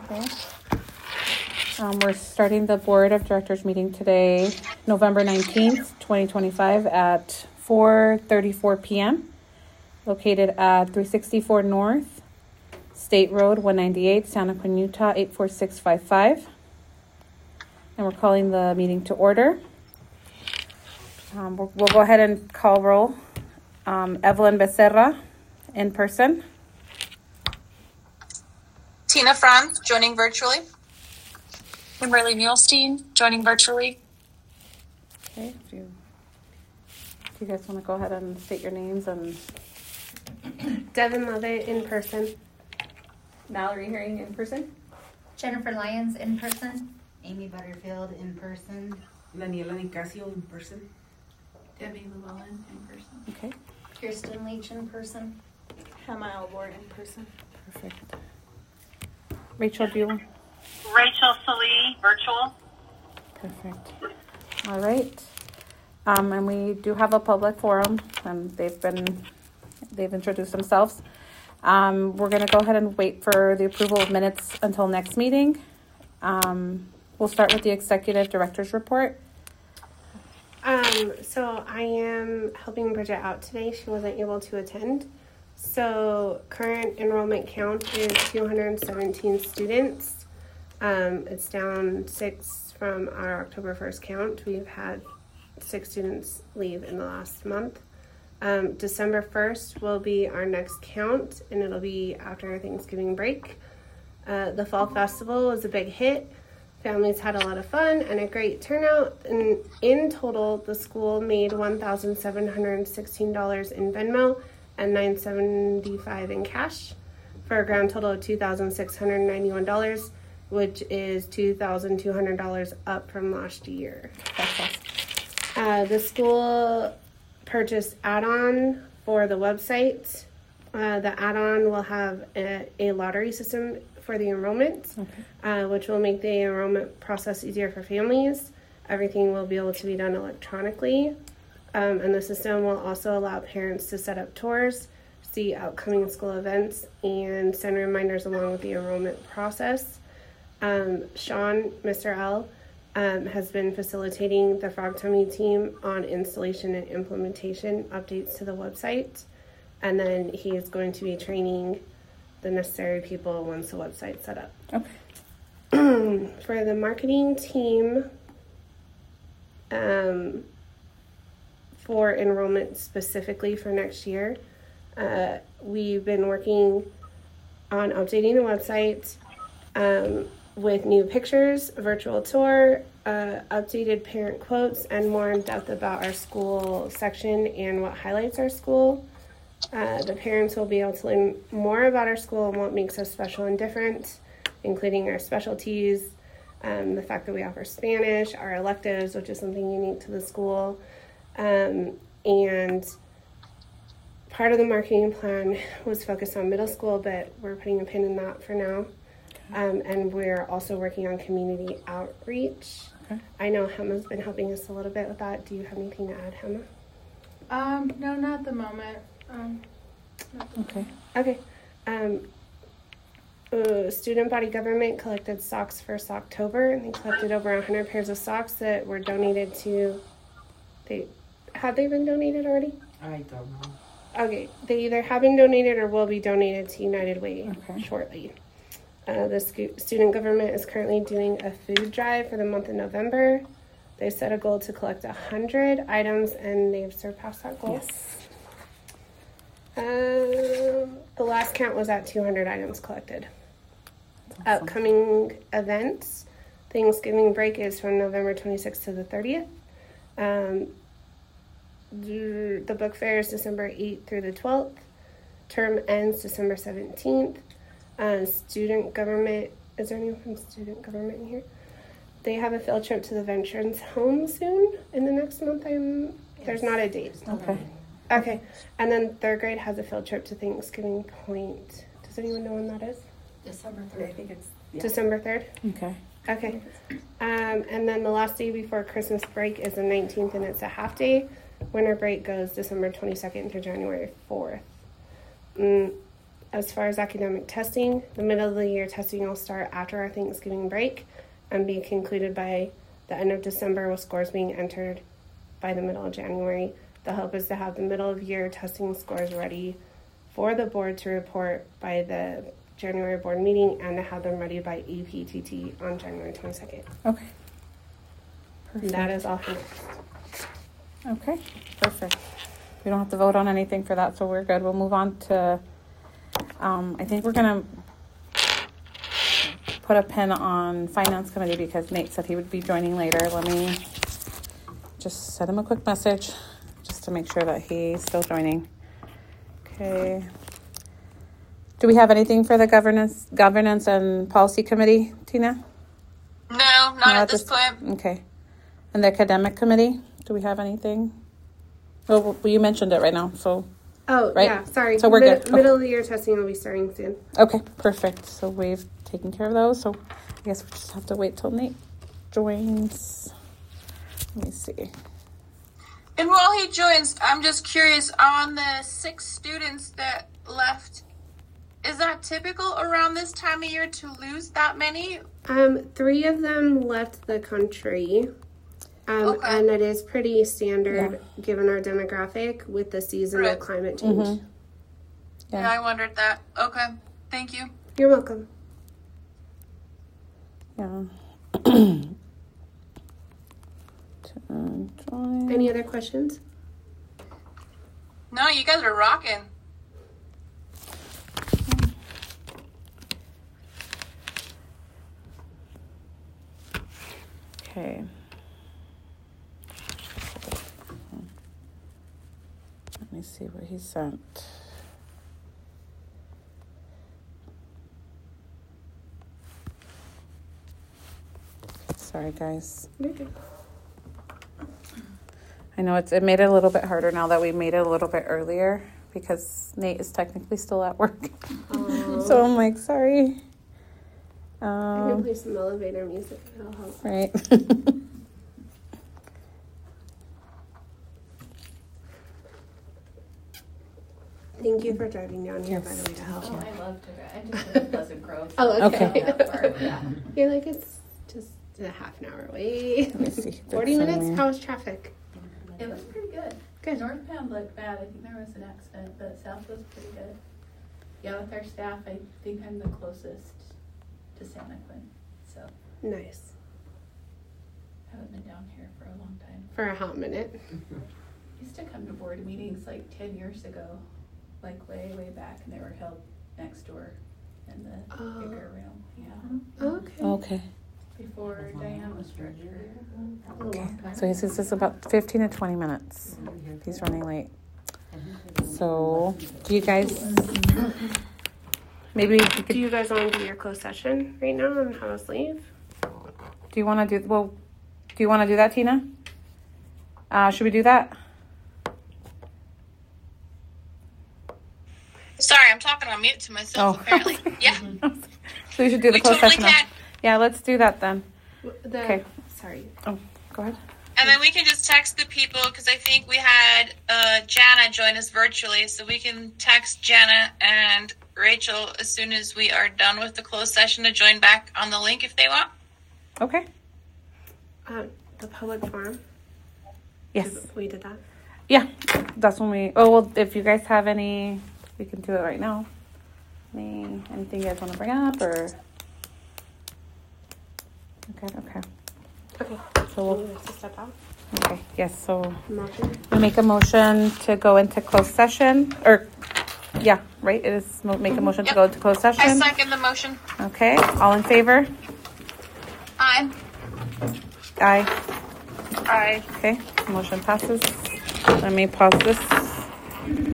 Okay. We're starting the Board of Directors meeting today, November 19th, 2025 at 4:34 p.m. located at 364 North State Road 198, Santaquin, Utah 84655. And we're calling the meeting to order. We'll go ahead and call roll. Evelyn Becerra, in person. Tina Franz, joining virtually. Kimberly Muhlstein, joining virtually. Okay, do you guys want to go ahead and state your names? And Devin Levitt, in person. Mallory Herring, in person. Jennifer Lyons, in person. Amy Butterfield, in person. Daniela Nicasio, in person. Debbie Llewellyn, in person. okay, Kirsten Leach, in person. Hannah Elbor, in person. perfect. Rachel, do you want? Rachel Salee, virtual. Perfect. All right. And we do have a public forum, and they've introduced themselves. We're going to go ahead and wait for the approval of minutes until next meeting. We'll start with the executive director's report. So I am helping Bridget out today. She wasn't able to attend. So current enrollment count is 217 students. It's down 6 from our October 1st count. We've had 6 students leave in the last month. December 1st will be our next count, and it'll be after Thanksgiving break. The Fall Festival was a big hit. Families had a lot of fun and a great turnout. And in total, the school made $1,716 in Venmo and $975 in cash for a grand total of $2,691, which is $2,200 up from last year. The school purchased add-on for the website. The add-on will have a lottery system for the enrollment, which will make the enrollment process easier for families. Everything will be able to be done electronically. And the system will also allow parents to set up tours, see upcoming school events, and send reminders along with the enrollment process. Sean, Mr. L, has been facilitating the Frog Tummy team on installation and implementation updates to the website. And then he is going to be training the necessary people once the website's set up. Okay. For the marketing team, for enrollment specifically for next year, we've been working on updating the website with new pictures, a virtual tour, updated parent quotes, and more in depth about our school section and what highlights our school. The parents will be able to learn more about our school and what makes us special and different, including our specialties, the fact that we offer Spanish, our electives, which is something unique to the school. And part of the marketing plan was focused on middle school, but we're putting a pin in that for now. And we're also working on community outreach. Okay. I know Hema's been helping us a little bit with that. Do you have anything to add, Hema? No, not at the moment. Okay. Okay. Student body government collected socks for Socktober, and they collected over 100 pairs of socks that were donated to. Have they been donated already? I don't know. Okay, they either have been donated or will be donated to United Way shortly. The student government is currently doing a food drive for the month of November. They set a goal to collect 100 items, and they've surpassed that goal. Yes. The last count was at 200 items collected. Awesome. Upcoming events. Thanksgiving break is from November 26th to the 30th. The book fair is December 8th through the 12th. Term ends December 17th. Student government, is there anyone from student government here? They have a field trip to the Veterans Home soon in the next month. There's not a date. Okay. And then 3rd grade has a field trip to Thanksgiving Point. Does anyone know when that is? December 3rd. I think it's December 3rd? Okay. And then the last day before Christmas break is the 19th, and it's a half day. Winter break goes December 22nd to January 4th. As far as academic testing, the middle of the year testing will start after our Thanksgiving break and be concluded by the end of December, with scores being entered by the middle of January. The hope is to have the middle of year testing scores ready for the board to report by the January board meeting, and to have them ready by APTT on January 22nd. Okay. And that is all for next. Okay, perfect. We don't have to vote on anything for that, so we're good. We'll move on to, I think we're going to put a pin on Finance Committee because Nate said he would be joining later. Let me just send him a quick message just to make sure that he's still joining. Okay. Do we have anything for the governance and policy committee, Tina? No, not at this point. Okay. And the academic committee, do we have anything? Well, you mentioned it right now, so. Oh, right? yeah, sorry. So we're good. Okay. Middle of the year testing will be starting soon. Okay, perfect. So we've taken care of those. So I guess we just have to wait till Nate joins. Let me see. And while he joins, I'm just curious, on the 6 students that left, is that typical around this time of year to lose that many? 3 of them left the country. Okay. And it is pretty standard given our demographic with the seasonal climate change. Mm-hmm. Yeah, I wondered that. Okay, thank you. You're welcome. Yeah. Any other questions? No, you guys are rocking. Okay. Let me see what he sent. Sorry, guys. You're good. I know it made it a little bit harder now that we made it a little bit earlier because Nate is technically still at work. So I'm like, sorry. I can play some elevator music. That'll help. Right. Thank you for driving down here, by the way, to help. Oh, I love to drive. I just live in Pleasant Grove. Oh, okay. Yeah. You're like, it's just a half an hour away. Let me see. 40 minutes? How was traffic? It was pretty good. Good. Northbound looked bad. I think there was an accident, but south was pretty good. Yeah, with our staff, I think I'm the closest to Santa Quinn. So Nice. I haven't been down here for a long time. For a hot minute. I used to come to board meetings like 10 years ago, like way, way back, and they were held next door in the bigger room. Yeah. Okay. Okay. Before Diane was director. Okay. So he says it's about 15 to 20 minutes. He's running late. So, do you guys maybe you could, Do you guys want to do your closed session right now and have us leave? do you want to do that, Tina? Should we do that? Sorry, I'm talking on mute to myself, apparently. Yeah. So we should do the We closed totally session now. can. Yeah, let's do that then. Okay. Sorry. Oh, go ahead. And then we can just text the people, because I think we had Jana join us virtually, so we can text Jana and Rachel as soon as we are done with the closed session to join back on the link if they want. Okay. The public forum. Yes. We did that. Yeah. That's when we. Oh well, if you guys have any, we can do it right now. Anything you guys want to bring up or? Okay. Okay. So we'll. You want us to step out? Okay. Yes. So Motion. we make a motion to go into closed session, or yeah, right? It is make a motion to go into closed I session. second the motion. Okay. All in favor? Aye. Aye. Aye. Okay. Motion passes. Let me pause this.